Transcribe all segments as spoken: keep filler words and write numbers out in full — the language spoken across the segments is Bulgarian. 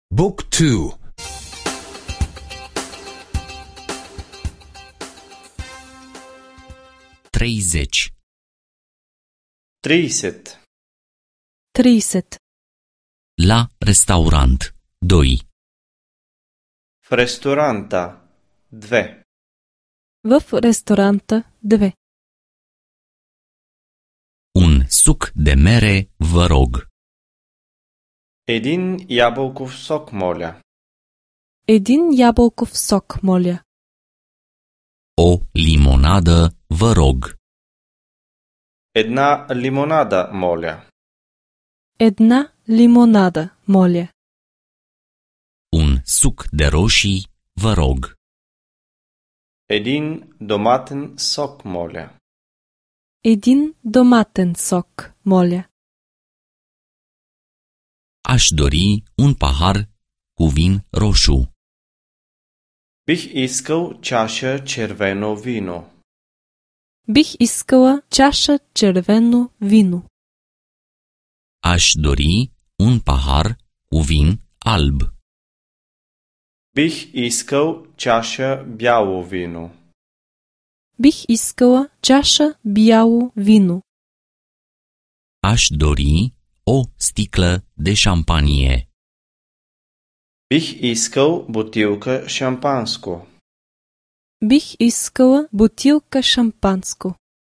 Book two. treizeci. Тридесет. тридцать. La restaurant. doi. В ресторанта. Две. В ресторанта две. Un suc de mere, vă rog. Един ябълков сок, моля. Един ябълков сок, моля. O limonadă, vă rog. Една лимонада, моля. Една лимонада, моля. Un suc de roșii, vă rog. Един доматен сок, моля. Един доматен сок, моля. Aș dori un pahar cu vin roșu. Бих искал чаша червено вино. Бих искала чаша червено вино. Aș dori un pahar cu vin alb. Бих искал чаша бяло вино. Бих искала чаша бяло вино. Aș dori o sticlă de șampanie. Бих искал бутилка шампанско. Бих искала бутилка шампанско.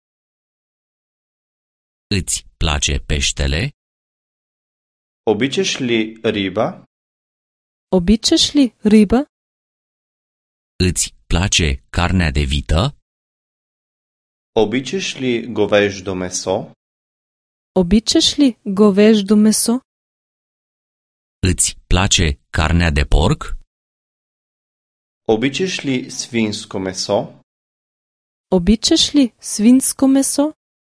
Îți place peștele? Обичаш ли риба? Обичаш ли риба? Îți place carnea de vită? Обичаш ли говеждо месо? Обичаш ли говеждо месо? Îți place carnea de porc? Обичаш ли свинско месо? Обичаш ли свинско месо?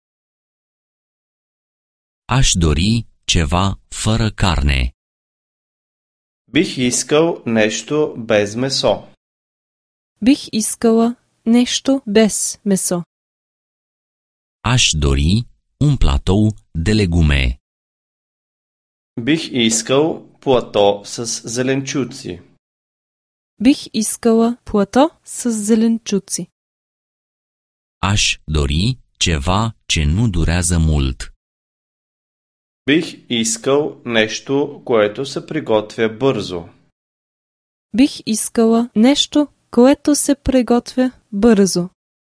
Aș dori ceva fără carne. Бих искал нещо без месо. Бих искала нещо без месо. Aș dori un platou de legume. Бих искал плато с зеленчуци. Бих искала плато с зеленчуци. Aș dori ceva ce nu durează mult. Бих искал нещо, което се приготвя бързо. Бих искала нещо, което се приготвя бързо.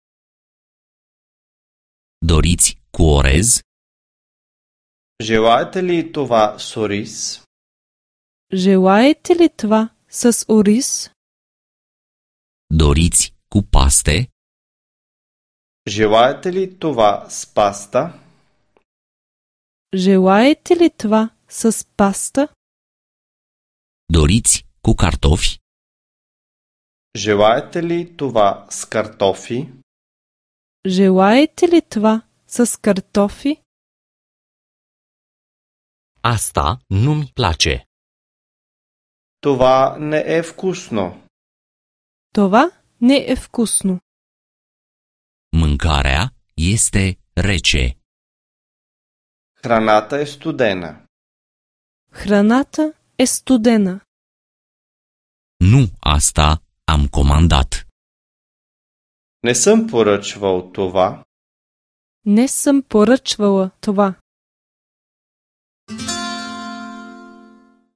Doriți cu orez? Желаете ли това с ориз? Желаете ли това с ориз? Doriți cu paste? Желаете ли това с паста? Желаете ли това с паста? Doriți cu cartofi? Желаете ли това с картофи? Желаете ли това с картофи? Asta nu-mi place. Това не е вкусно. Това не е вкусно. Mâncarea este rece. Храната е студена. Храната е студена. Nu asta am comandat. Не съм поръчвал това. Не съм поръчвала това.